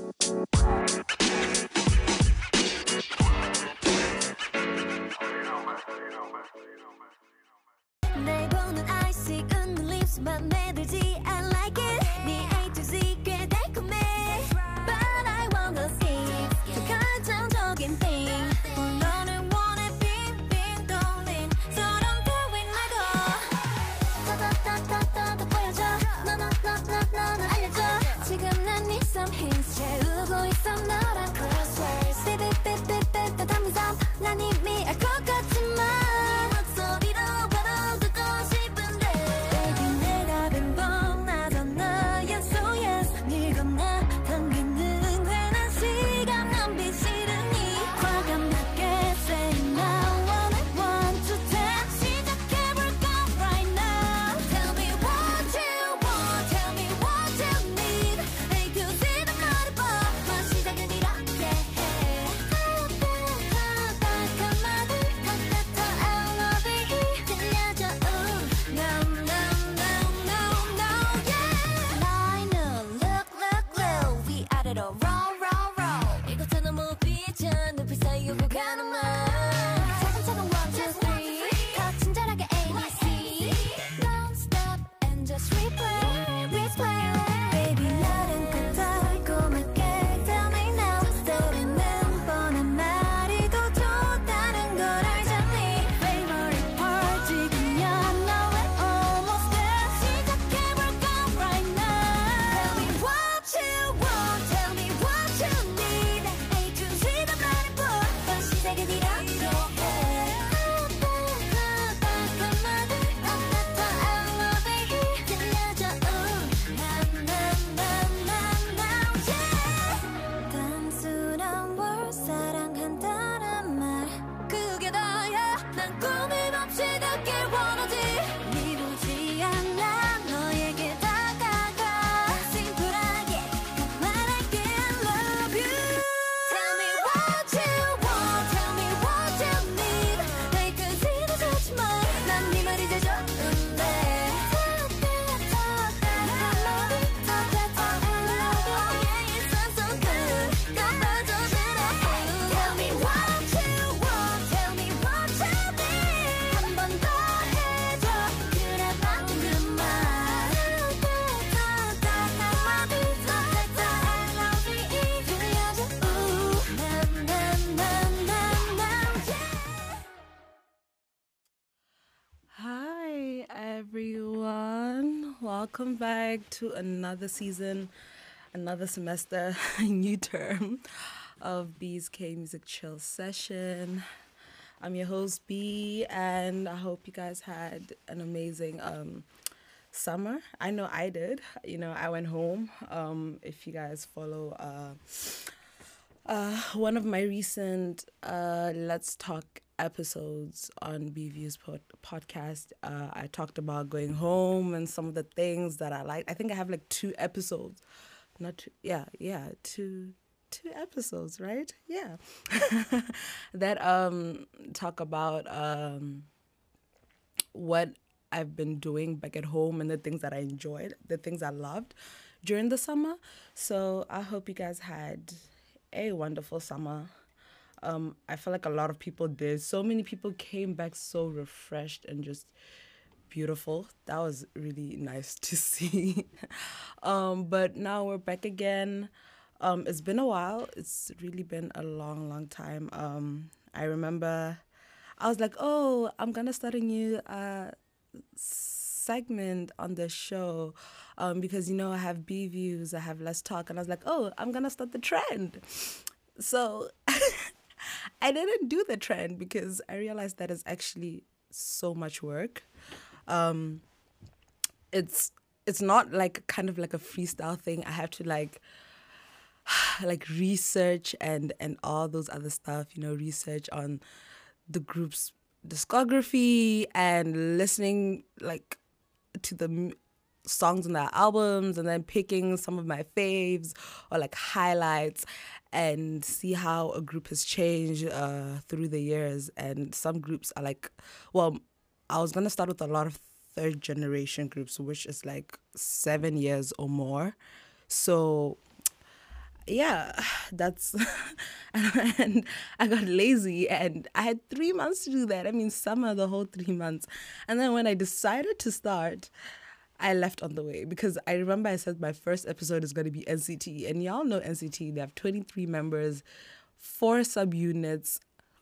날 보는 I see 웃는 립스만 내들지 I like it 네 A to Z 꽤 달콤해 But I wanna see 더 결정적인 thing 너를 원해 빙빙 돌린 서론 표현 말고 더더더더더 보여줘 너는 알려줘 지금 난 네 some hints 채우고 있어 너랑 crosswords 삐삐삐삐삐 담으삼 난 이미 알 것 같지만 Everyone, welcome back to another season, another semester, new term of B's K Music Chill Session. I'm your host B, and I hope you guys had an amazing summer. I know I did. You know, I went home. If you guys follow one of my recent Let's Talk episodes on BVU's podcast, I talked about going home and some of the things that I liked. I think I have like 2 episodes. Two episodes, right? Yeah. that talk about what I've been doing back at home and the things that I enjoyed, the things I loved during the summer. So I hope you guys had a wonderful summer. I feel like a lot of people did. So many people came back so refreshed and just beautiful. That was really nice to see. But now we're back again. It's been a while. It's really been a long, long time. I remember I was like, oh, I'm going to start a new segment on the show because, you know, I have B Views, I have Let's Talk. And I was like, oh, I'm going to start the trend. So I didn't do the trend because I realized that it's actually so much work. It's not like kind of like a freestyle thing. I have to like research and all those other stuff, you know, research on the group's discography and listening like to the songs on their albums and then picking some of my faves or like highlights and see how a group has changed through the years. And some groups are like, well, I was going to start with a lot of third generation groups, which is like 7 years or more. So yeah, that's and I got lazy and I had 3 months to do that. I mean, summer, the whole 3 months. And then when I decided to start, I left on the way because I remember I said my first episode is going to be NCT. And y'all know NCT, they have 23 members, four subunits.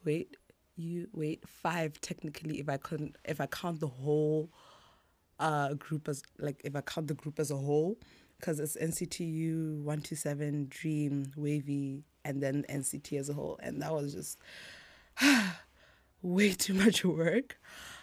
Five technically if I count the whole group as like if I count the group as a whole, because it's NCTU, 127, Dream, Wavy, and then NCT as a whole, and that was just way too much work,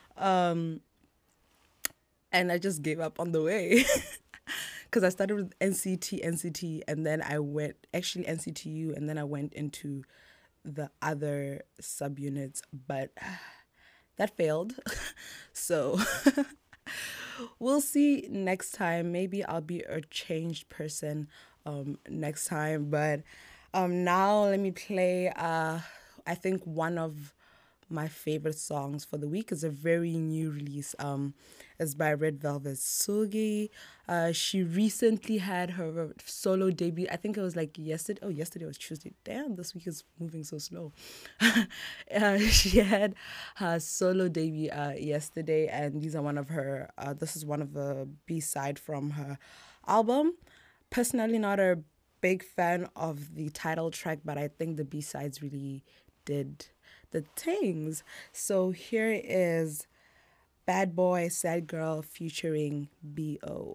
and I just gave up on the way. Because I started with NCT, and then I went actually NCTU, and then I went into the other subunits, but that failed. So we'll see next time. Maybe I'll be a changed person next time. But now let me play I think one of my favorite songs for the week is a very new release. It's by Red Velvet Sugi. She recently had her solo debut. I think it was like yesterday. Oh, yesterday was Tuesday. Damn, this week is moving so slow. She had her solo debut yesterday, and these are one of her. This is one of the B-side from her album. Personally, not a big fan of the title track, but I think the B-sides really did the things. So here is Bad Boy Sad Girl featuring B.O.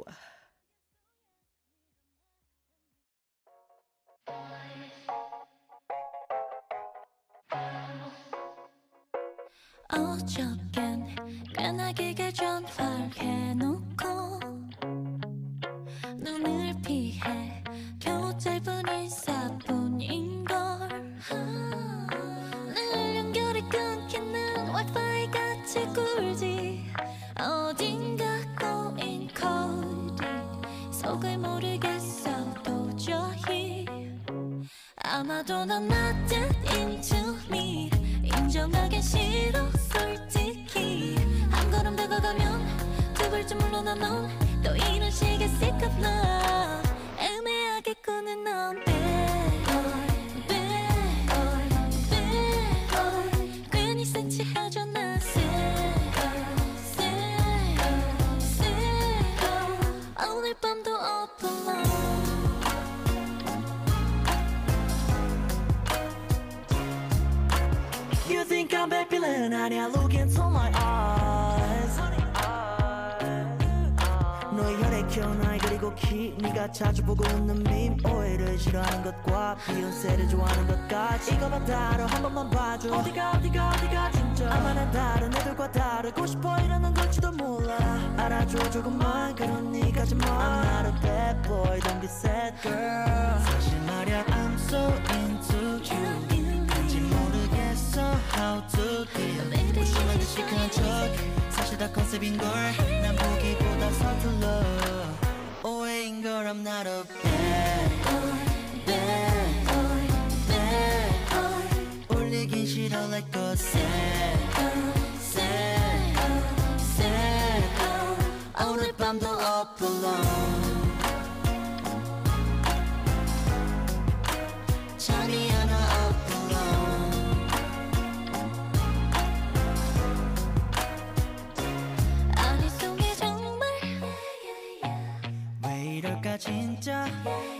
어저껜 꽤나 길게 전화해놓고 눈을 피해 겨우 짧은 인사뿐인걸. 늘 연결이 끊기는 와이파이 같이 굴지. 어딘가 꼬인 코드 속을 모르겠어 도저히. 아마도 넌 not that into me. 인정하긴 싫어 솔직히. 한 걸음 다가가면 두 발짝 물러나 넌 또 이런 식의 sick of love. 애매하게 꾸는 넌 bad boy, bad boy, bad boy. 괜히 센치하죠 난 sad sad sad. 오늘 밤도 up alone. You think I'm bad feeling 아니야 look into my eyes. 너의 혈액형 나이 그리고 키 네가 자주 보고 웃는 밈 오해를 싫어하는 것과 비욘세를 좋아하는 것까지 이거 봐 다뤄 한 번만 봐줘. 어디가 진짜 아마 난 다른 애들과 다르고 싶어 이러는 걸지도 몰라. 알아줘 조금만 그런 네가지만 I'm not a bad boy don't be sad girl. 사실 말야 I'm so into you. 왠지 모르겠어 how to deal. 무심한 듯이 큰 척 사실 다 컨셉인걸. 난 보기보다 서툴러 오해인걸. I'm not a bad boy, bad boy, bad boy. 울리긴 싫어 like a sad sad sad. 오늘 밤도 up alone. 잠이 안 와 up alone. 아니송해 정말 왜 이럴까 진짜.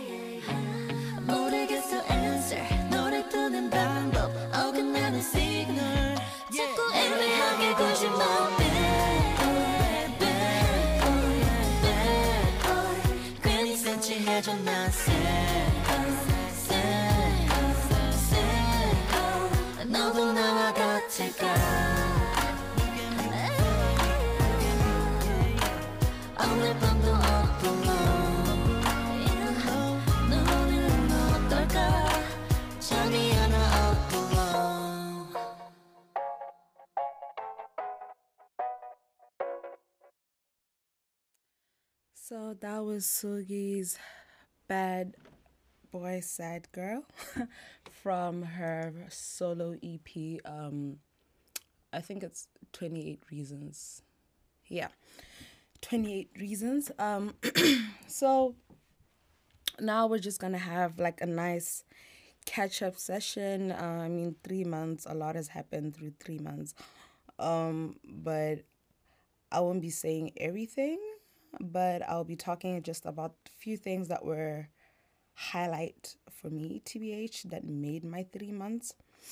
모르겠어 answer. 노래 뜨는 방법 어긋나는 시그널. 자꾸 애매하게 구신 맘 bad boy, bad boy, bad boy. 괜히 센치해져 난 sad sad sad. 너도 나와 같을까. 오늘 밤도 up alone. 너는 어떨까. 잠이 안 와 up alone. So that was Sugi's Bad Boy Sad Girl from her solo EP. I think it's 28 Reasons. Yeah, 28 Reasons. So now we're just gonna have like a nice catch up session. I mean, 3 months, a lot has happened through 3 months. But I won't be saying everything, but I'll be talking just about a few things that were highlight for me, TBH, that made my 3 months.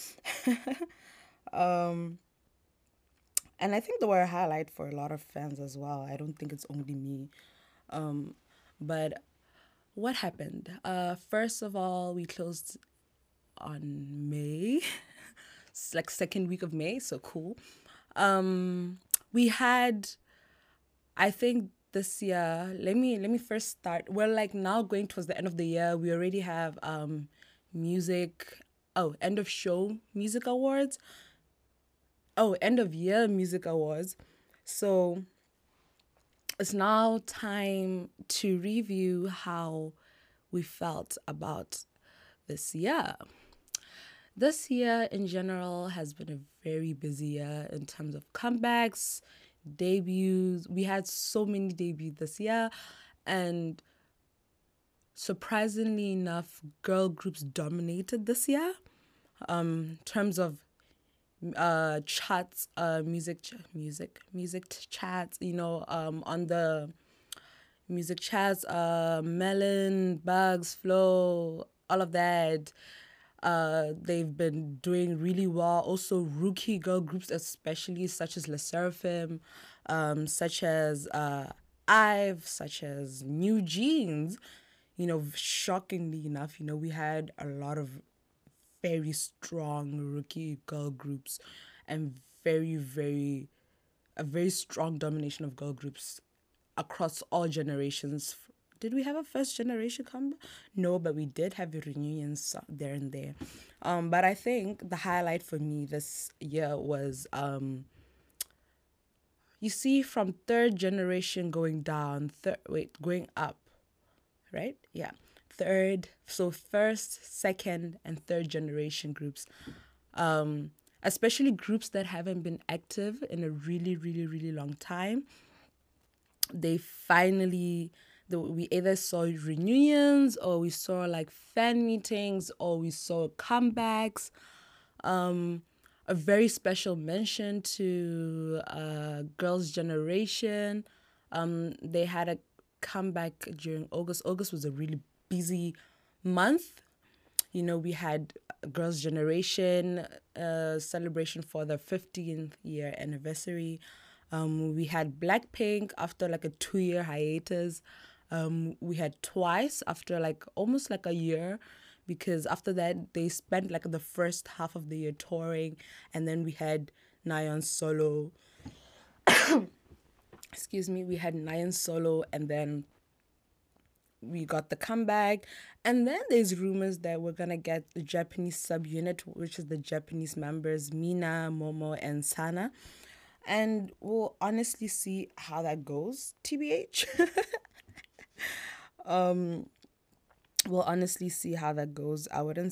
um, and I think they were a highlight for a lot of fans as well. I don't think it's only me. But what happened? First of all, we closed on May. It's like second week of May, so cool. We had, I think this year, let me first start. We're like now going towards the end of the year. We already have music, end of show music awards. End of year music awards. So it's now time to review how we felt about this year. This year in general has been a very busy year in terms of comebacks, debuts. We had so many debuts this year, and surprisingly enough, girl groups dominated this year. In terms of chats, music chats, on the music chats, Melon, Bugs, Flow, all of that. They've been doing really well. Also, rookie girl groups, especially such as Le Seraphim, such as Ive, such as New Jeans. Shockingly enough, we had a lot of very strong rookie girl groups and a very strong domination of girl groups across all generations. Did we have a first generation comeback? No, but we did have reunions there and there. But I think the highlight for me this year was, you see, from third generation going down, going up, right? Yeah. So first, second, and third generation groups, especially groups that haven't been active in a really, really, really long time. They finally, we either saw reunions, or we saw like fan meetings, or we saw comebacks. A very special mention to Girls' Generation. They had a comeback during August. August was a really busy month. We had Girls' Generation celebration for the 15th year anniversary. We had Blackpink after like a 2-year hiatus. We had Twice after like almost like a year, because after that they spent like the first half of the year touring, and then we had Nayeon solo. Excuse me, we had Nayeon solo, and then we got the comeback. And then there's rumors that we're gonna get the Japanese subunit, which is the Japanese members Mina, Momo, and Sana. And we'll honestly see how that goes, TBH. We'll honestly see how that goes.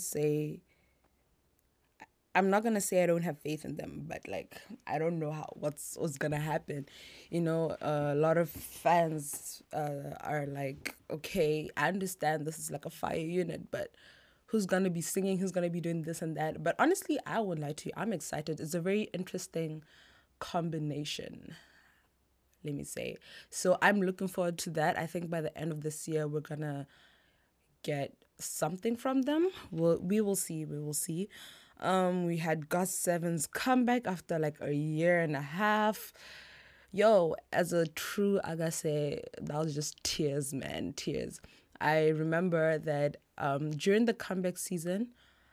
I'm not gonna say I don't have faith in them, but like I don't know what's gonna happen. A lot of fans are like, okay, I understand this is like a fire unit, but who's gonna be singing? Who's gonna be doing this and that? But honestly, I won't lie to you, I'm excited. It's a very interesting combination, let me say. So I'm looking forward to that. I think by the end of this year, we're gonna get something from them. We will see. We had GOT7's comeback after like a year and a half. Yo, as a true Agase, that was just tears, man, tears. I remember that during the comeback season,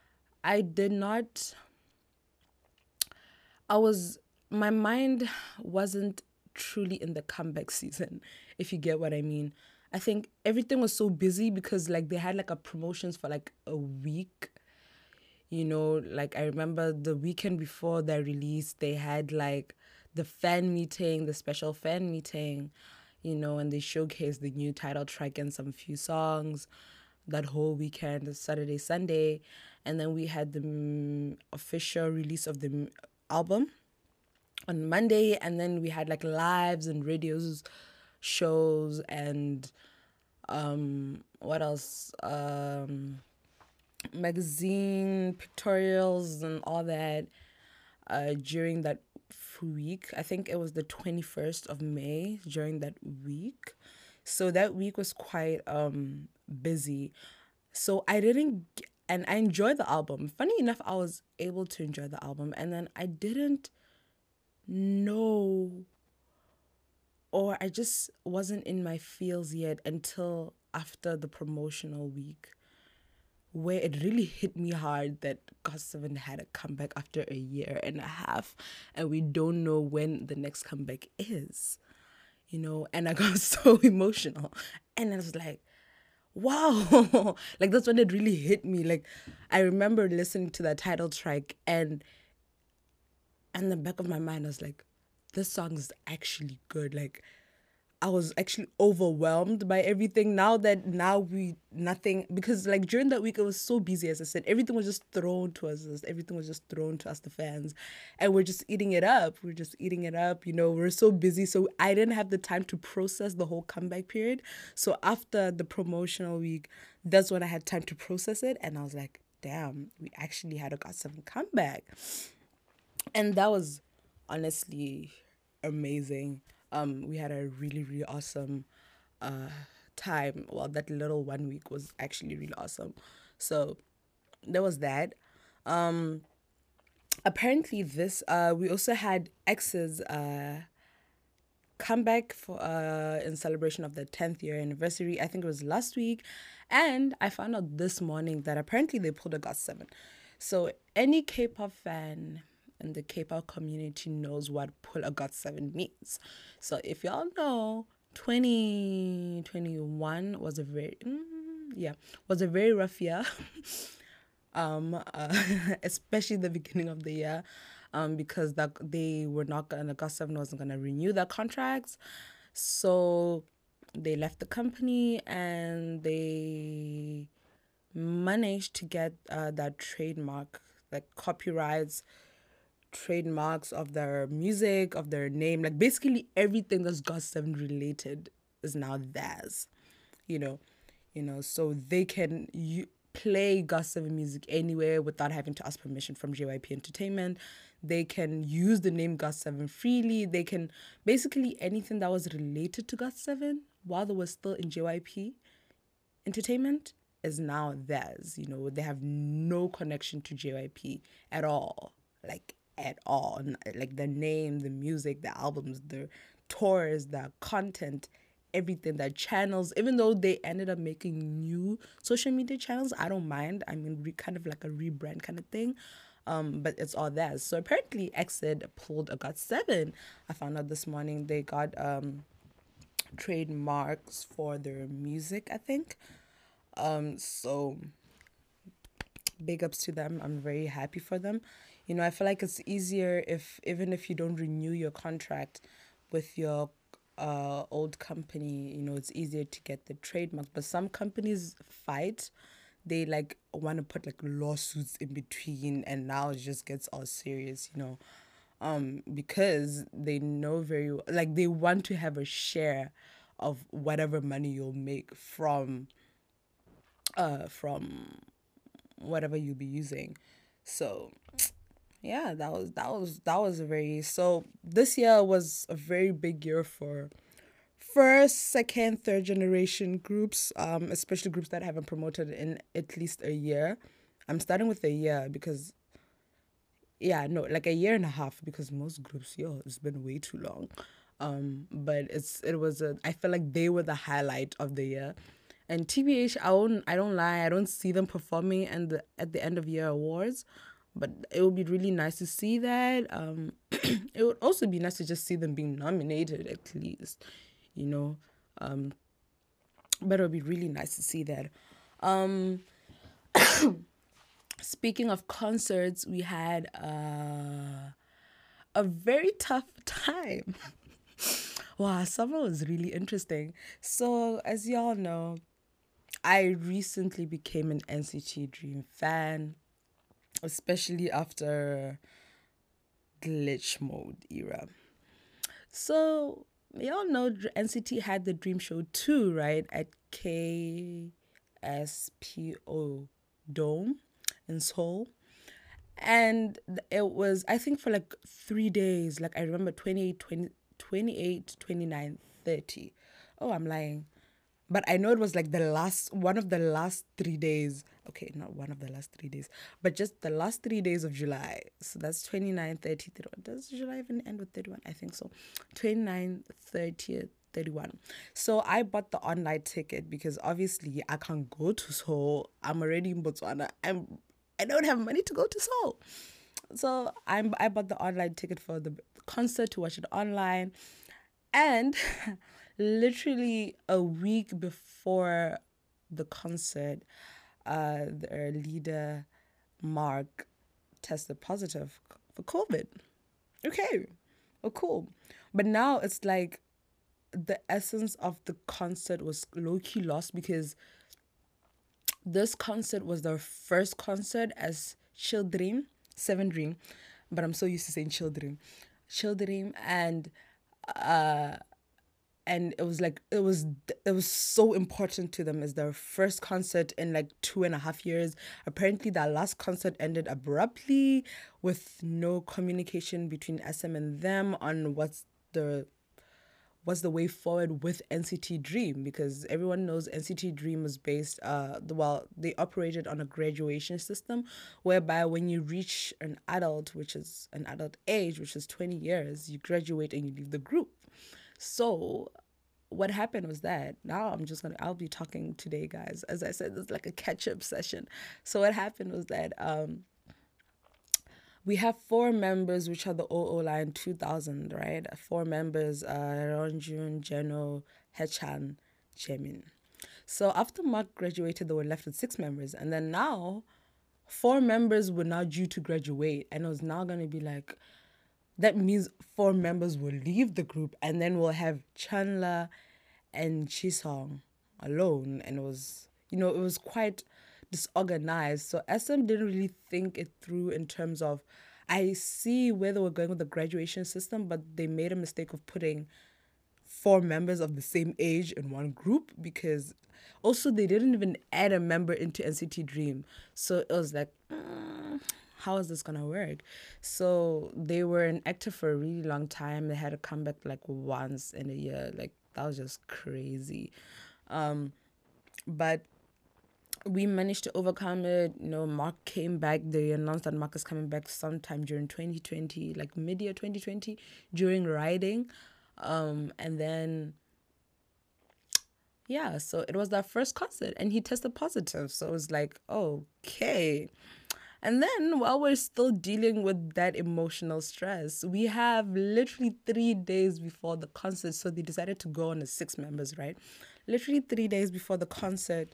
my mind wasn't truly in the comeback season, if you get what I mean. I think everything was so busy because like they had like a promotions for like a week. Like I remember the weekend before their release, they had like the special fan meeting, and they showcased the new title track and some few songs that whole weekend, Saturday, Sunday. And then we had the official release of the album on Monday, and then we had like lives and radios shows and what else? Magazine pictorials and all that during that week. I think it was the 21st of May during that week. So that week was quite busy. So I didn't, and I enjoyed the album. Funny enough, I was able to enjoy the album, and then I didn't know, or I just wasn't in my feels yet until after the promotional week, where it really hit me hard that GOT7 had a comeback after a year and a half, and we don't know when the next comeback is, you know, and I got so emotional. And I was like, wow, like that's when it really hit me. Like, I remember listening to that title track, and in the back of my mind, I was like, this song is actually good. Like, I was actually overwhelmed by everything. Nothing, because like during that week, it was so busy, as I said, everything was just thrown to us. Everything was just thrown to us, the fans. And we're just eating it up. You know, we're so busy. So I didn't have the time to process the whole comeback period. So after the promotional week, that's when I had time to process it. And I was like, damn, we actually had a GOT7 comeback. And that was honestly amazing. We had a really, really awesome time. Well, that little 1 week was actually really awesome. So there was that. Apparently this we also had X's comeback for in celebration of the 10th year anniversary. I think it was last week. And I found out this morning that apparently they pulled a GOT7. So any K-pop fan and the K-pop community knows what pull a GOT7 means. So if y'all know, 2021 was a very rough year. Especially the beginning of the year, because GOT7 wasn't gonna renew their contracts, so they left the company and they managed to get that trademark, like copyrights, trademarks of their music, of their name, like basically everything that's GOT7 related is now theirs, you know, so they can play GOT7 music anywhere without having to ask permission from JYP Entertainment. They can use the name GOT7 freely. They can basically anything that was related to GOT7 while they were still in JYP Entertainment is now theirs. You know, they have no connection to JYP at all. Like at all. Like the name, the music, the albums, the tours, the content, everything, their channels. Even though they ended up making new social media channels, I don't mind. I mean, kind of like a rebrand kind of thing. But it's all theirs. So apparently EXID pulled a GOT7. I found out this morning they got trademarks for their music, I think. So big ups to them. I'm very happy for them. You know, I feel like it's easier even if you don't renew your contract with your old company, you know, it's easier to get the trademarks. But some companies fight. They like want to put like lawsuits in between, and now it just gets all serious, you know, because they know very well, like they want to have a share of whatever money you'll make from whatever you'll be using. So yeah, that was a very, so this year was a very big year for first, second, third generation groups, especially groups that haven't promoted in at least a year. I'm starting with a year because like a year and a half, because most groups, it's been way too long. But I feel like they were the highlight of the year. And TBH, I don't lie, I don't see them performing at the end of year awards, but it would be really nice to see that. It would also be nice to just see them being nominated at least, you know. But it would be really nice to see that. Speaking of concerts, we had a very tough time. Wow, summer was really interesting. So, as y'all know, I recently became an NCT Dream fan, especially after glitch mode era. So, y'all know NCT had the Dream Show 2, right, at KLCC. SPO Dome in Seoul. And it was, I think, for like 3 days. Like, I remember 28, 29, 30. Oh, I'm lying. But I know it was like one of the last 3 days. Okay, not one of the last 3 days, but just the last 3 days of July. So that's 29, 30, 31. Does July even end with 31? I think so. 29, 30, 31. So I bought the online ticket because obviously I can't go to Seoul. I'm already in Botswana. I don't have money to go to Seoul. So I bought the online ticket for the concert to watch it online. And literally a week before the concert, their leader, Mark, tested positive for COVID. Okay, oh, cool. But now it's like the essence of the concert was low-key lost because this concert was their first concert as Children, Seven Dream, but I'm so used to saying Children, and it was like it was so important to them as their first concert in like 2.5 years. Apparently, that last concert ended abruptly with no communication between SM and them on what's the way forward with NCT Dream, because everyone knows NCT Dream was based, they operated on a graduation system whereby when you reach an adult age, which is 20 years, you graduate and you leave the group. So what happened was that I'll be talking today, guys. As I said, it's like a catch-up session. So what happened was that we have 4 members, which are the OO line 2000, right? 4 members, Ronjun, Jeno, Hechan, Chemin. So after Mark graduated, they were left with 6 members. And then now, 4 members were now due to graduate. And it was now going to be like, that means 4 members will leave the group. And then we'll have Chandler and Chisong alone. And it was quite disorganized. So SM didn't really think it through in terms of, I see where they were going with the graduation system, but they made a mistake of putting 4 members of the same age in one group, because also they didn't even add a member into NCT Dream. So it was like, how is this gonna work? So they were inactive for a really long time. They had to come back like once in a year. Like, that was just crazy. But we managed to overcome it. Mark came back. They announced that Mark is coming back sometime during 2020, like mid-year 2020, during riding. And then, yeah, so it was their first concert and he tested positive. So it was like, okay. And then while we're still dealing with that emotional stress, we have literally 3 days before the concert. So they decided to go on as 6 members, right? Literally 3 days before the concert,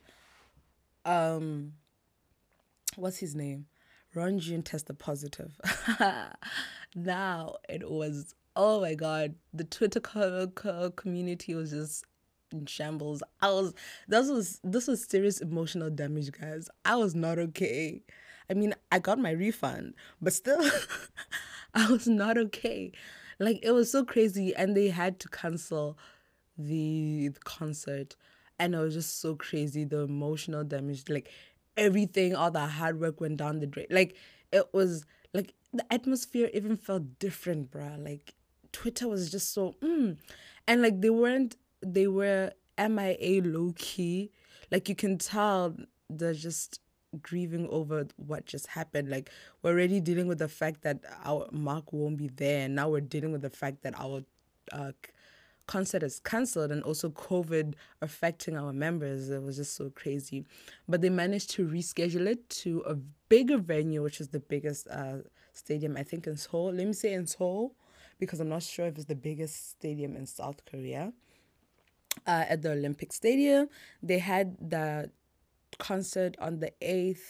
what's his name? Ronjun tested positive. Now it was, oh my God, the Twitter community was just in shambles. This was serious emotional damage, guys. I was not okay. I mean, I got my refund, but still, I was not okay. Like, it was so crazy, and they had to cancel the concert. And it was just so crazy, the emotional damage, like everything, all the hard work went down the drain. Like, it was like the atmosphere even felt different, bruh. Like, Twitter was just so and like they were MIA low key. Like, you can tell they're just grieving over what just happened. Like, we're already dealing with the fact that our Mark won't be there, and now we're dealing with the fact that our concert is cancelled, and also COVID affecting our members. It was just so crazy. But they managed to reschedule it to a bigger venue, which is the biggest stadium, I think, in Seoul. Let me say in Seoul, because I'm not sure if it's the biggest stadium in South Korea. At the Olympic Stadium, they had the concert on the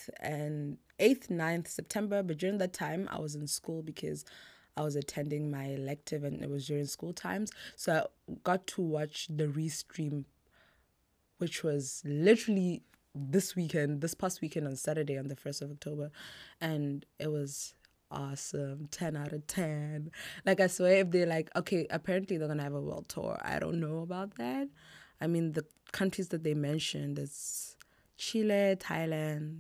9th September. But during that time, I was in school because I was attending my elective and it was during school times. So I got to watch the restream, which was literally this past weekend on Saturday, on the 1st of October. And it was awesome. 10 out of 10. Like, I swear, if they're like, okay, apparently they're going to have a world tour. I don't know about that. I mean, the countries that they mentioned, it's Chile, Thailand,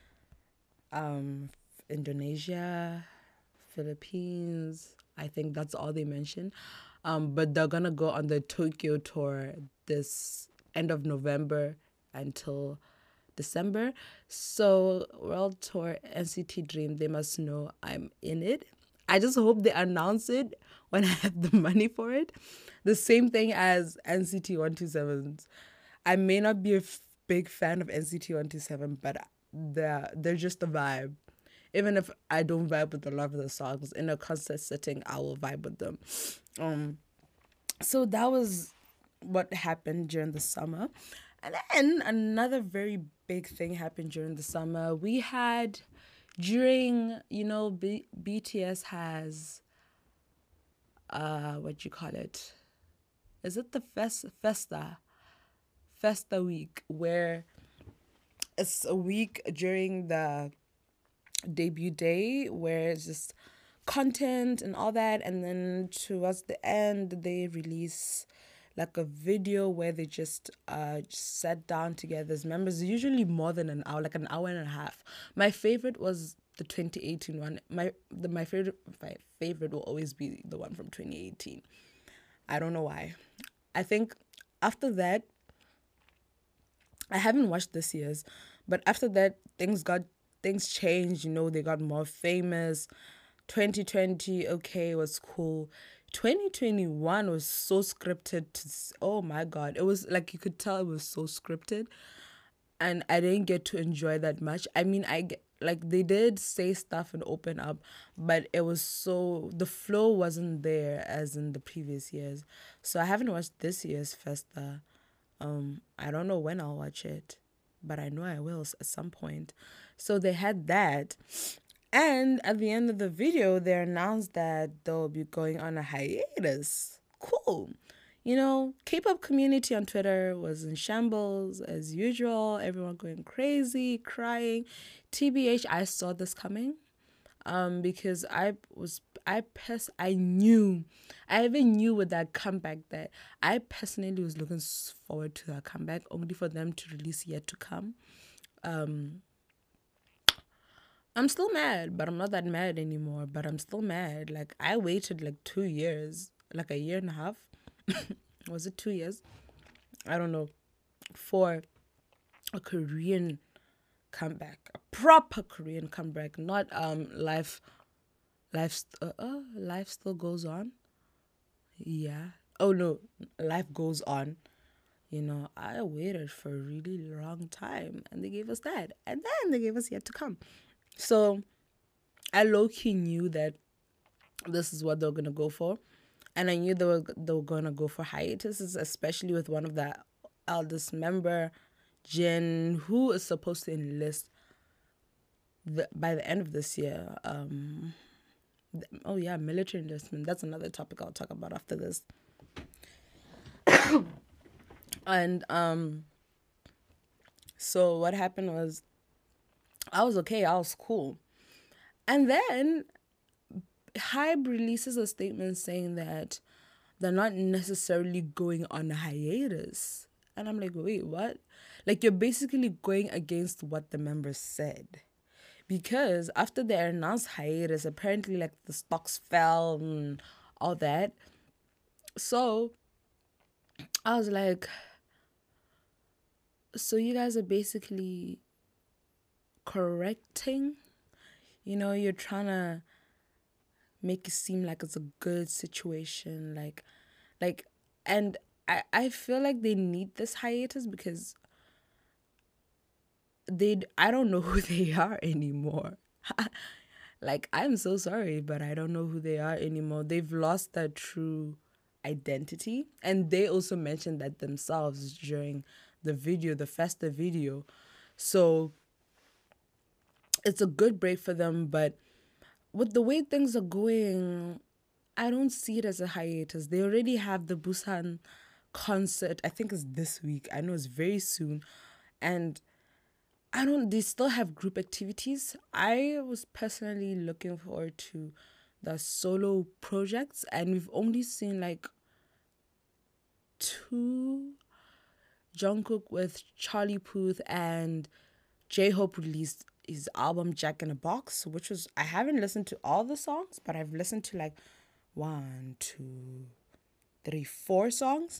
Indonesia, Philippines. I think that's all they mentioned. But they're gonna go on the Tokyo tour this end of November until December. So World Tour NCT Dream, they must know I'm in it. I just hope they announce it when I have the money for it. The same thing as NCT 127's. I may not be a big fan of NCT 127, but they're just a vibe. Even if I don't vibe with a lot of the songs, in a concert setting, I will vibe with them. So that was what happened during the summer. And then another very big thing happened during the summer. We had during, BTS has what you call it? Is it the Festa week, where it's a week during the debut day where it's just content and all that, and then towards the end they release like a video where they just sat down together as members, usually more than an hour, like an hour and a half. My favorite was the 2018 one. My favorite will always be the one from 2018. I don't know why. I think after that, I haven't watched this year's, but after that things changed. They got more famous. 2020, okay, was cool. 2021 was so scripted. Oh my God. It was like, you could tell it was so scripted. And I didn't get to enjoy that much. I mean, they did say stuff and open up, but it was the flow wasn't there as in the previous years. So I haven't watched this year's Festa. I don't know when I'll watch it, but I know I will at some point. So they had that. And at the end of the video, they announced that they'll be going on a hiatus. Cool. K-pop community on Twitter was in shambles as usual. Everyone going crazy, crying. TBH, I saw this coming. Because I even knew with that comeback that I personally was looking forward to that comeback, only for them to release Yet to Come. I'm still mad, but I'm not that mad anymore. But I'm still mad. Like, I waited like 2 years, like a year and a half. Was it 2 years? I don't know. For a Korean comeback, a proper Korean comeback, not life still goes on. Yeah. Oh no, life goes on. I waited for a really long time, and they gave us that, and then they gave us Yet to Come. So I low-key knew that this is what they were gonna go for, and I knew they were gonna go for hiatuses, especially with one of the eldest member, Jin, who is supposed to enlist by the end of this year. Military enlistment. That's another topic I'll talk about after this. And so what happened was, I was okay, I was cool. And then HYBE releases a statement saying that they're not necessarily going on a hiatus. And I'm like, wait, what? Like, you're basically going against what the members said. Because after they announced hiatus, apparently, like, the stocks fell and all that. So I was like, so you guys are basically correcting? You're trying to make it seem like it's a good situation. And I feel like they need this hiatus because I don't know who they are anymore. Like, I'm so sorry, but I don't know who they are anymore. They've lost their true identity. And they also mentioned that themselves during the Festa video. So it's a good break for them, but with the way things are going, I don't see it as a hiatus. They already have the Busan concert. I think it's this week. I know it's very soon. And they still have group activities. I was personally looking forward to the solo projects, and we've only seen like 2 Jungkook with Charlie Puth and J-Hope released his album Jack in a Box, which was, I haven't listened to all the songs, but I've listened to like 1, 2, 3, 4 songs,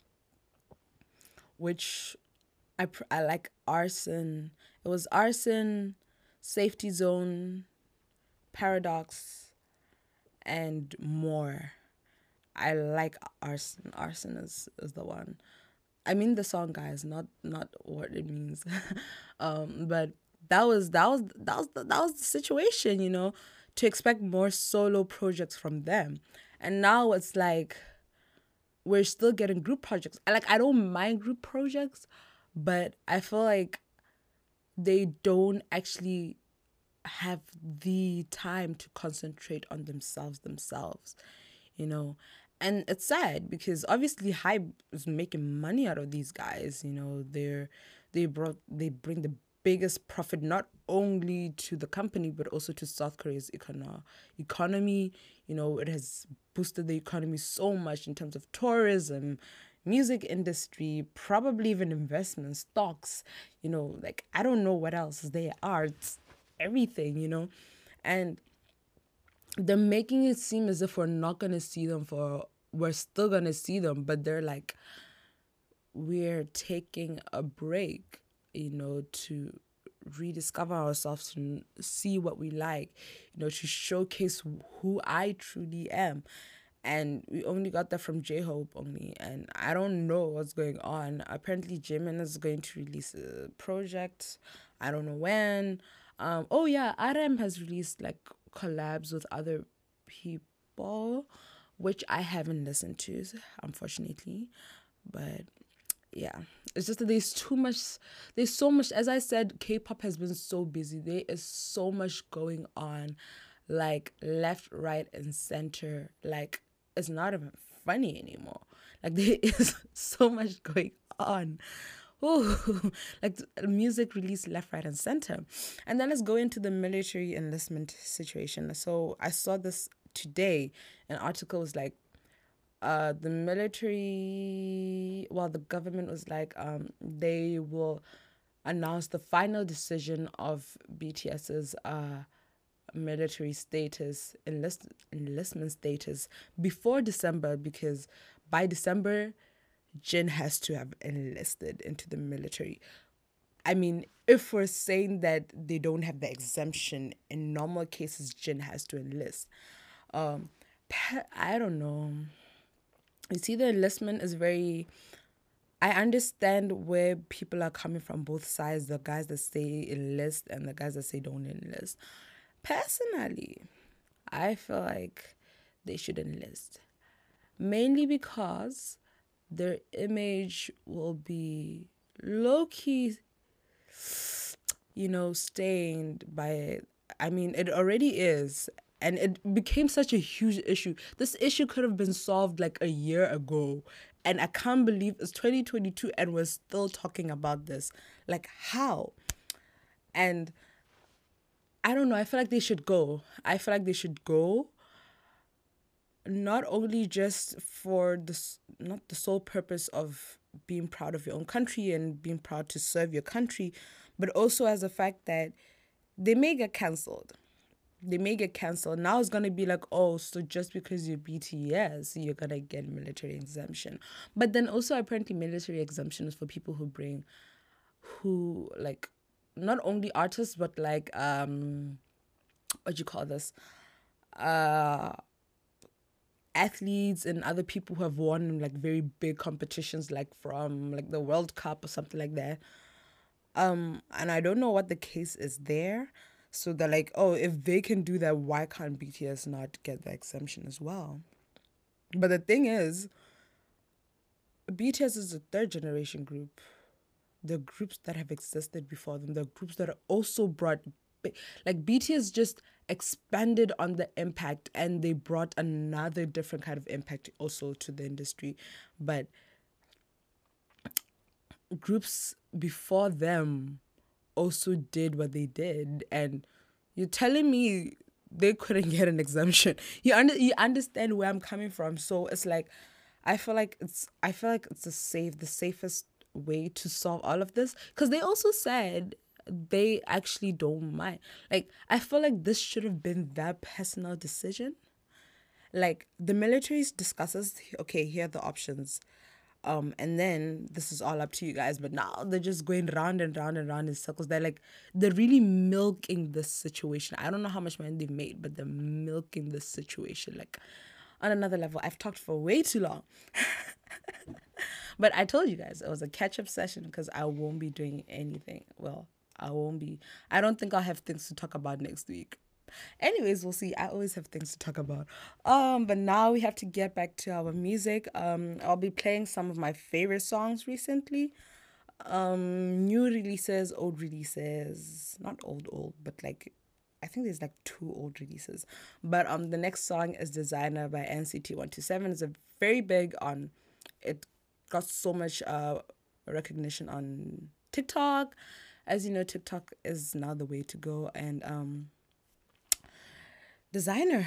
which I like. Arson. It was Arson, Safety Zone, Paradox, and more. I like Arson. Arson is the one. I mean the song, guys, not what it means. But that was the situation, you know, to expect more solo projects from them. And now it's like we're still getting group projects. I don't mind group projects, but I feel like they don't actually have the time to concentrate on themselves, you know. And it's sad because obviously Hype is making money out of these guys, you know. They bring the biggest profit not only to the company but also to South Korea's economy. You know, it has boosted the economy so much in terms of tourism, music industry, probably even investment, stocks, you know, like I don't know what else they are. It's everything, you know. And they're making it seem as if we're not going to see them we're still going to see them, but they're like, we're taking a break, you know, to rediscover ourselves, to see what we like, you know, to showcase who I truly am. And we only got that from J-Hope only, and I don't know what's going on. Apparently Jimin is going to release a project, I don't know when. Oh yeah, RM has released like collabs with other people, which I haven't listened to, unfortunately. But yeah, it's just that there's so much, as I said, K-pop has been so busy. There is so much going on, like left, right, and center. Like, it's not even funny anymore. Like, there is so much going on. Ooh, like music released left, right, and center. And then let's go into the military enlistment situation. So I saw this today. An article was like, the military, well, the government was like, they will announce the final decision of BTS's military status, enlistment status before December, because by December, Jin has to have enlisted into the military. I mean, if we're saying that they don't have the exemption, in normal cases, Jin has to enlist. I don't know. You see, the enlistment is very... I understand where people are coming from, both sides, the guys that say enlist and the guys that say don't enlist. Personally, I feel like they should enlist. Mainly because their image will be low-key, you know, stained by it. I mean, it already is. And it became such a huge issue. This issue could have been solved like a year ago. And I can't believe it's 2022 and we're still talking about this. Like, how? And I don't know. I feel like they should go. Not only just for this, not the sole purpose of being proud of your own country and being proud to serve your country, but also as a fact that they may get cancelled. Now it's going to be like, oh, so just because you're BTS, you're going to get military exemption. But then also apparently military exemption is for people who like, not only artists, but like, what do you call this? Athletes and other people who have won like very big competitions, like from like the World Cup or something like that. And I don't know what the case is there. So they're like, oh, if they can do that, why can't BTS not get the exemption as well? But the thing is, BTS is a third generation group. The groups that have existed before them, the groups that are also brought, like BTS just expanded on the impact and they brought another different kind of impact also to the industry. But groups before them also did what they did, and you're telling me they couldn't get an exemption. You understand where I'm coming from. So it's like, I feel like it's the safest way to solve all of this, because they also said they actually don't mind. Like, I feel like this should have been their personal decision. Like, the military discusses, okay, here are the options. And then this is all up to you guys. But now they're just going round and round and round in circles. They're really milking this situation. I don't know how much money they made, but they're milking this situation. Like, on another level, I've talked for way too long. But I told you guys it was a catch-up session because I won't be doing anything. Well, I don't think I'll have things to talk about next week. Anyways, we'll see. I always have things to talk about. But now we have to get back to our music. I'll be playing some of my favorite songs recently. New releases, old releases. Not old, but like, I think there's like 2 old releases. But the next song is Designer by NCT 127. It's a very big on. It got so much recognition on TikTok. As you know, TikTok is now the way to go. And Designer.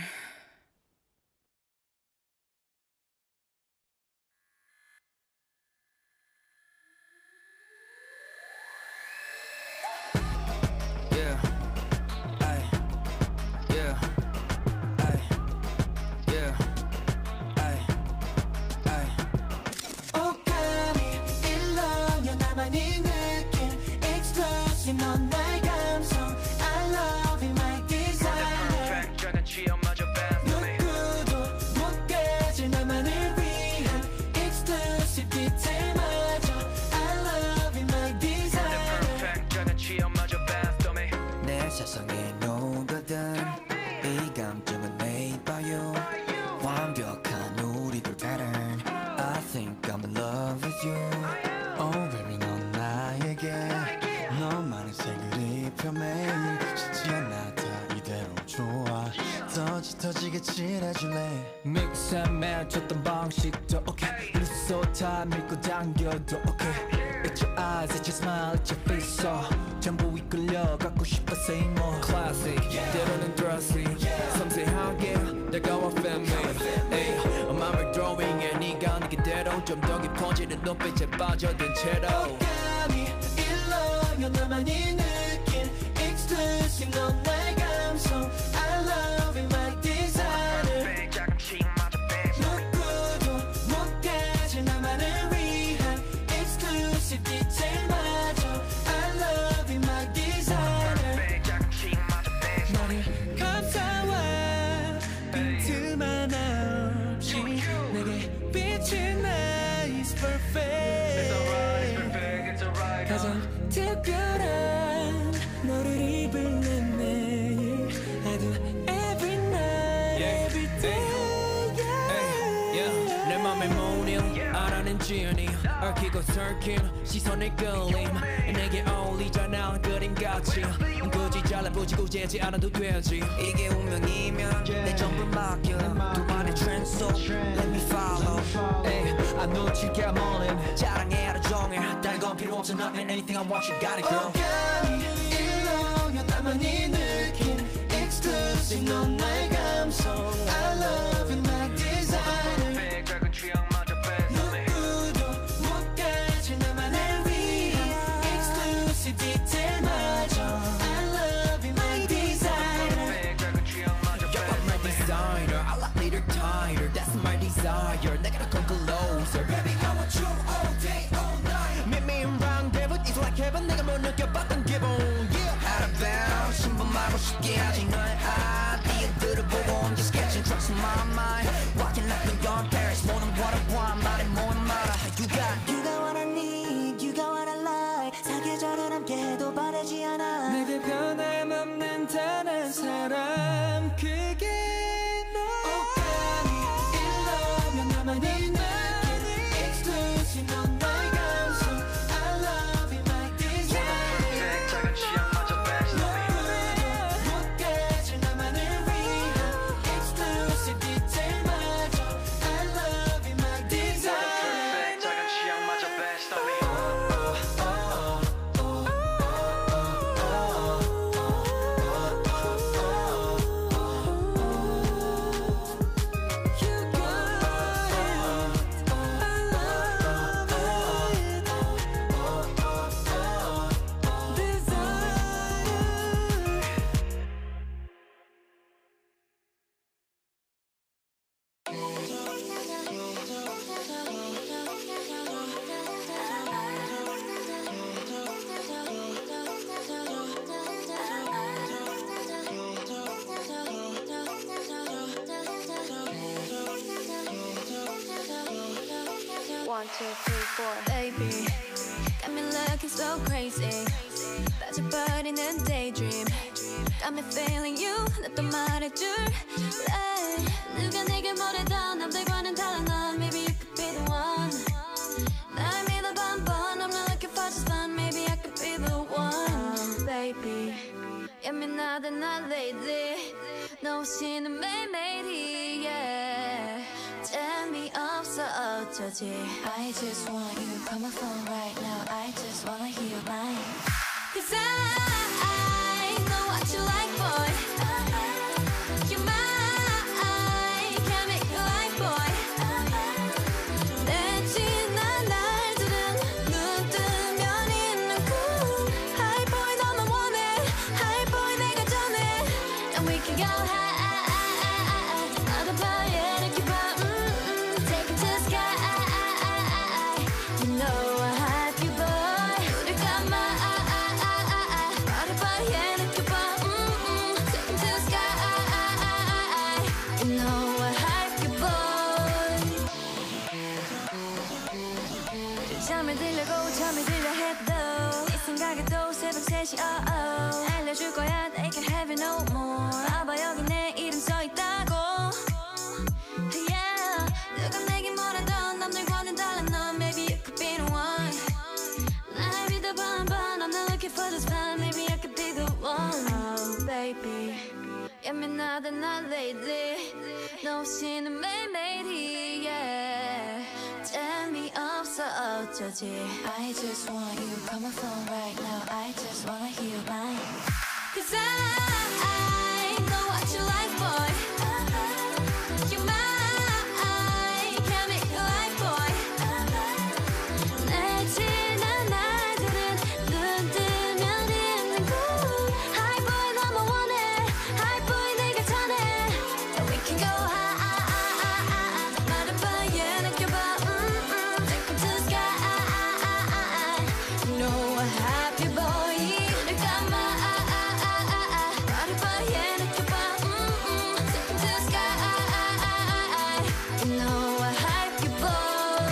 믹스하면 줬던 방식도 okay 루소타 밀고 당겨도 okay It's your eyes, it's your smile, it's your face so 전부 이끌려 갖고 싶어 say more Classic, 때로는 dressy 섬세하게 다가와 family 마음을 drawing에 네가 느끼대로 좀 더 깊어지는 눈빛에 빠져든 채로 감이 일러요 나만이 느낀 Exclusive 넌 나의 감성 I love it my designer 누구도 못 가질 나만을 위한 Exclusive 디테일마저 I love it my designer 나를 감싸와 빈틈만 없이 내게 비친 nice perfect 가장 특별한 너를 입을 내 매일 I do every night every day 내 맘에 모닝 알아낸 지연이 얽히고 설킨 시선의 끌림 내게 어울리잖아 그림같이 굳이 잘라보지고 재지 않아도 되지 이게 운명이면 내 전부 맡겨 두만의 트렌드 속 Let me follow I know you get morning 자랑해 하루 종일 다른 건 필요 없어 not anything I want you got it girl 감이 일러요 나만이 느낀 Exclusive 넌 나의 감성 I love it my designer 누구도 못 가질 나만을 위한 Exclusive 디테일마저 I love it my designer You're my designer I like little tighter That's my desire 내가 come closer Baby I want you all day all night Meet me in round devil It's like heaven 내가 못 느껴봤던 기분 Yeah Out of bounds 신분 말고 쉽게 하지 널 아이디어들을 보고 혼자 sketching tracks in my mind Walking like New York Paris 모든 what I want 말해 뭐에 말아 You got what I need You got what I like 사계절을 함께해도 바래지 않아 내게 변함없는 단 한 사람 그게 감이 일러면 나만이 느낀 Exclusive 넌 나의 감성 I love it my designer 누구도 못 가질 나만을 위한 Exclusive 디테일 Baby, got me looking so crazy. 빠져버리는 daydream. Got me feeling you. 나 또 말해줄래. 누가 내게 뭐래도 남들과는 달라 넌. Maybe you could be the one. 날 믿어봐 한번. I'm not looking for just fun. Maybe I could be the one. Baby, 예민하다 나 lately. 너 없이는 매일매일이 yeah. 재미없어 어쩌지. I just want you. Call my phone right now. I just wanna hear your line. Cause I know what you like, boy. You're mine. Can't make you like, boy. 내 지난 날들은 눈 뜨면 있는 cool. High boy 너만 원해. High boy 내가 전해. And we can go high. 나도 봐, yeah, 이렇게 봐. Take it to the sky. You know I have you, boy. 우리 감아. 나도 봐, yeah, 이렇게 봐. Take it to the sky. You know I have you, boy. 잠을 들려고 잠이 들려 해도 네 생각에도 새벽 3시 알려줄 거야 they can have it no more. 봐봐 여기 내 이름 써있다고. Yeah, 누가 내게 뭐라던 남들과는 달라 넌. Maybe you could be the one. 날 믿어봐 한번. I'm not looking for this fun. Maybe I could be the one. Oh baby, 예민하다 나 lately. 너 없이는 매일매일이 yeah. 재미없어 어쩌지. I just want you. Call my phone right now. I just wanna hear your line. Cause I know what you like, boy. You're mine. Can't make you like, boy. 내 지난 날들은 눈 뜨면 있는 cool. High boy 너만 원해. High boy 내가 전해. And we can go high. 말해봐, yeah, 느껴봐. Take it to the sky. You know I have you, boy. 늘 감아. 말해봐, yeah, 느껴봐. Take it to the sky. You know I have you, boy.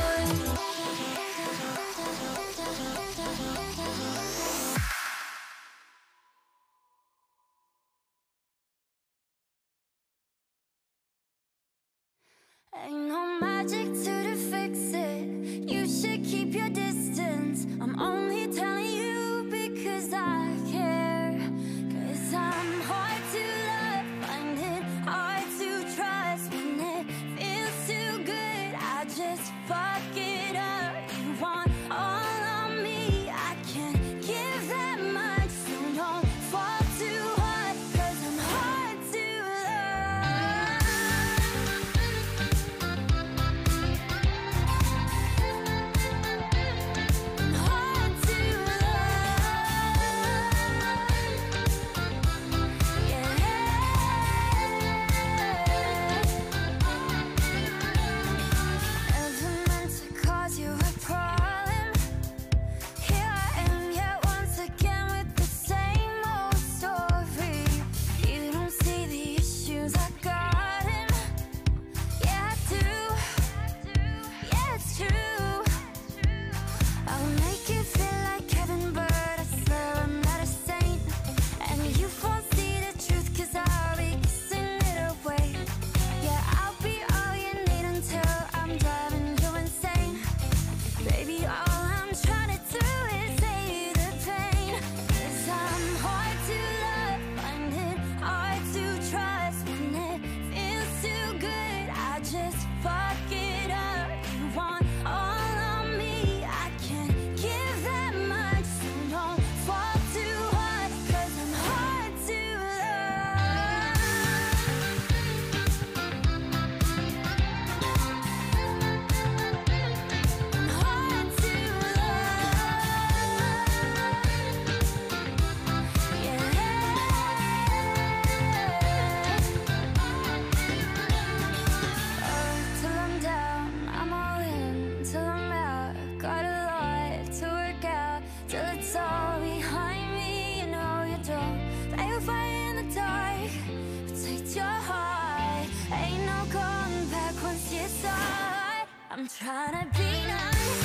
Ain't no magic to fix it. You should keep your distance. I'm only telling you because I care. Cause I'm hard to love, find it hard to trust. When it feels too good, I just fuck it up. You want all of me, I can't give that much. So don't fall too hard, cause I'm hard to love. Hard to I'm trying to be nice.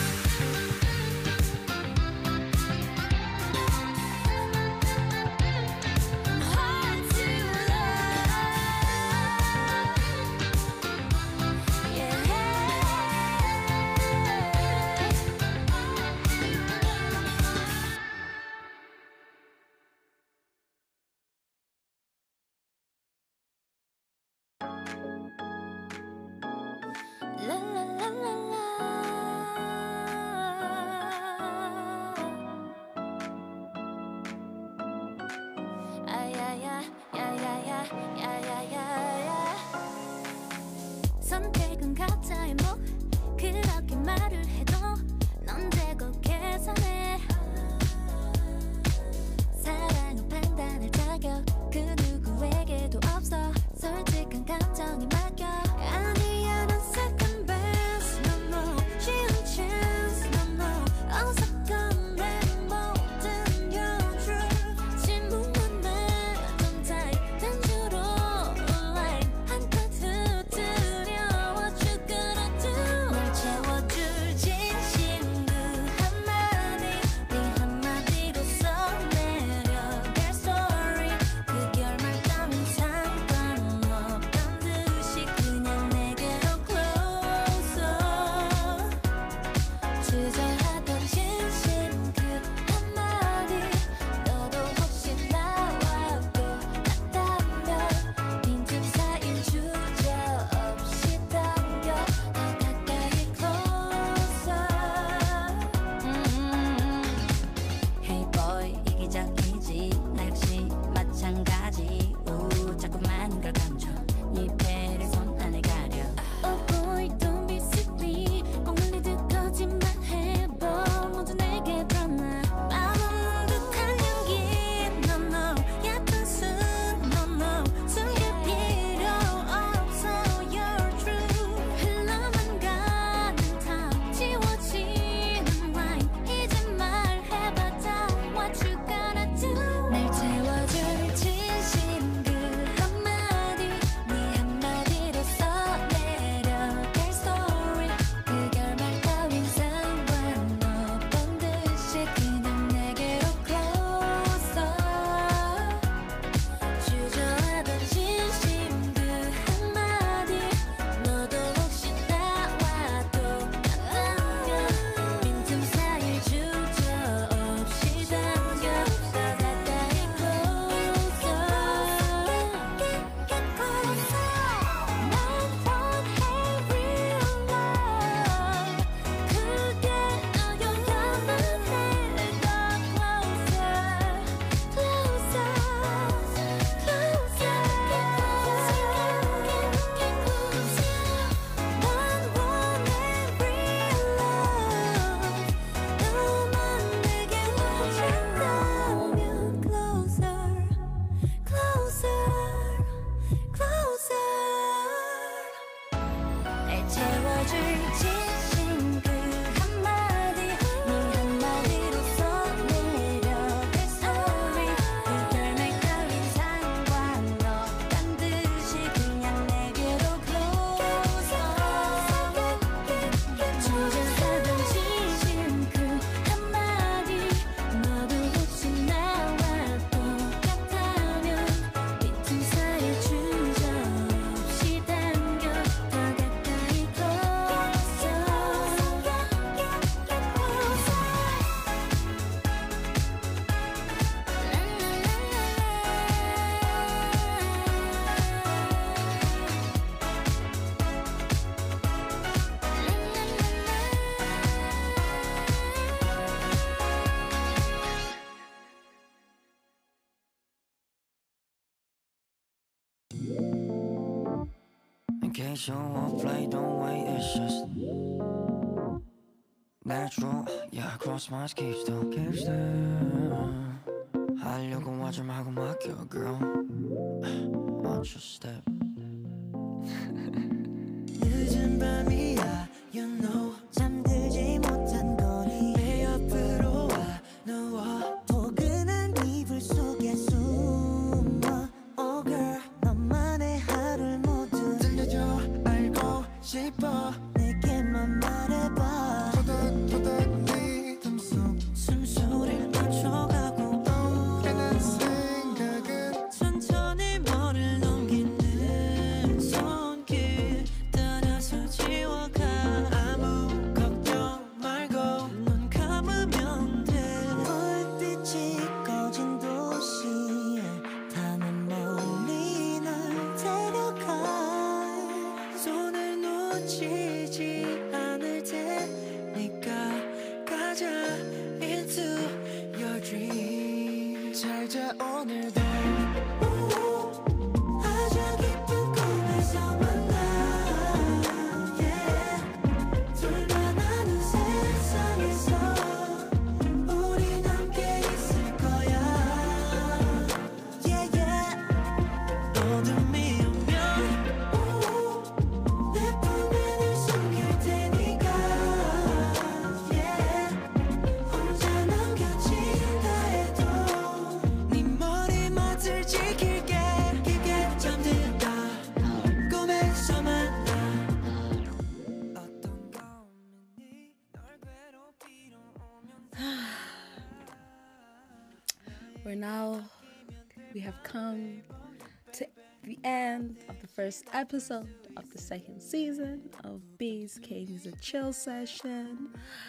makes you won't play, don't wait, it's just natural. Yeah, cross my keep still. 하려고 하지 말고 맡겨, girl. Watch your step. 늦은 밤이야, you know. 잠들지 못한 거리 내 옆으로 와 누워 포근한 이불 속에 숨어. Oh girl, 너만의 하루를 모두 들려줘. 알고 싶어. 내게만 말해봐. 토닥토닥 네 틈속 숨소리를 맞춰가고 괜한 생각은 천천히 머리를 넘기는 손길 따라서 지워가. 아무 걱정 말고 눈 감으면 돼. 불빛이 꺼진 도시에 타는 멀리 널 데려가. 손을 놓치지 않을 테니까 가자 into your dream. 잘 자 오늘도 아주 깊은 꿈에서 만나. Yeah. 둘만 아는 세상에서 우린 함께 있을 거야. Yeah, yeah. 어둠이 오면 내 품에 널 숨길 테니까. Yeah. 혼자 남겨진다 해도 네 머리맡을 지킬게. 깊게 잠들다 꿈에서 만나. 어떤 가움이 널 괴롭히러 오면 we have come to the end of the first episode of the second season of B's Kings a Chill Session.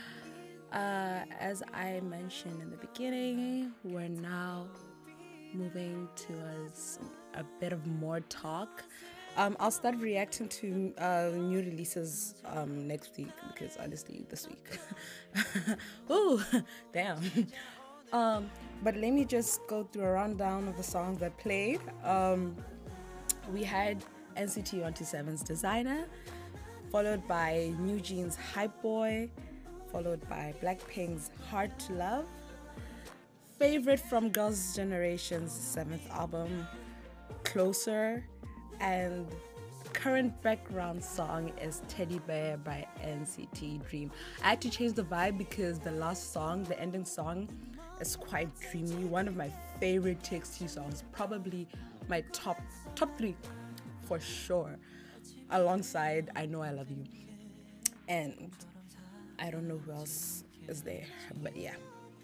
As I mentioned in the beginning, we're now moving towards a bit of more talk. I'll start reacting to new releases next week, because honestly, this week. Ooh, damn. But let me just go through a rundown of the songs that played. We had NCT 127's Designer, followed by New Jeans Hype Boy, followed by Blackpink's Hard to Love, favorite from Girls' Generation's 7th album, Closer, and current background song is Teddy Bear by NCT Dream. I had to change the vibe because the last song, the ending song, is quite dreamy. One of my favorite TXT songs, probably my top 3 for sure, alongside I Know I Love You, and I don't know who else is there, but yeah.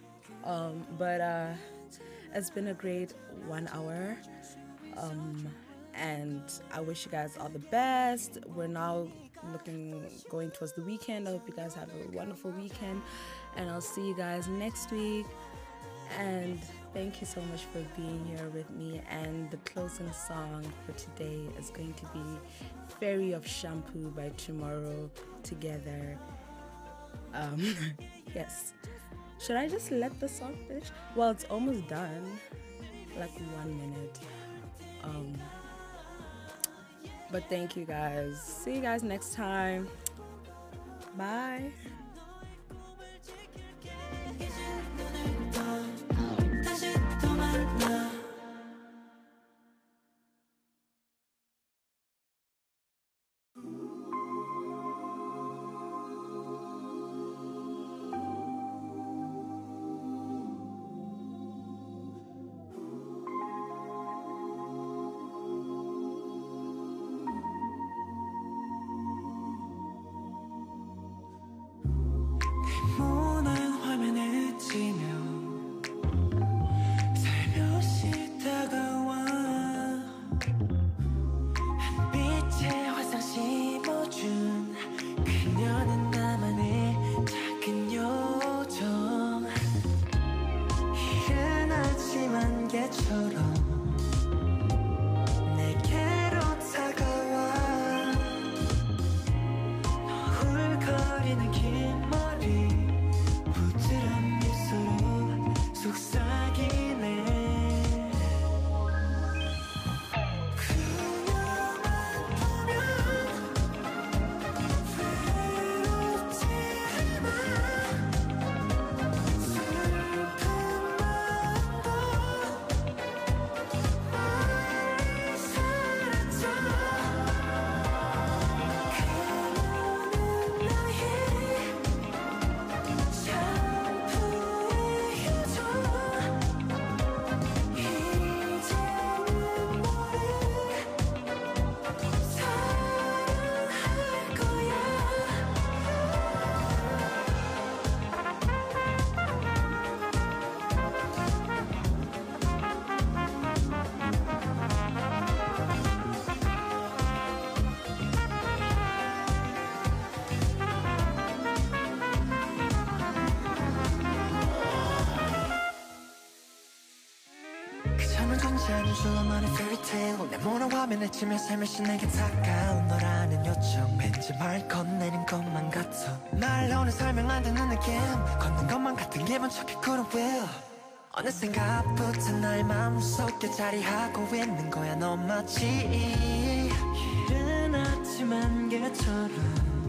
It's been a great 1 hour, and I wish you guys all the best. We're now going towards the weekend. I hope you guys have a wonderful weekend, and I'll see you guys next week. And thank you so much for being here with me. And the closing song for today is going to be Fairy of Shampoo by Tomorrow Together. Yes. Should I just let the song finish? Well, it's almost done. Like 1 minute. But thank you guys. See you guys next time. Bye. 다시 또 만나. 나는 줄로만의 fairytale 내 모노화면에 치며 살며시 내게 다가온 너라는 요청 왠지 말 건네는 것만 같아 말로는 설명 안 되는 느낌 걷는 것만 같은 기분 척해 couldn't will 어느샌가부터 나의 마음속에 자리하고 있는 거야 너 마치 이른 아침 안개처럼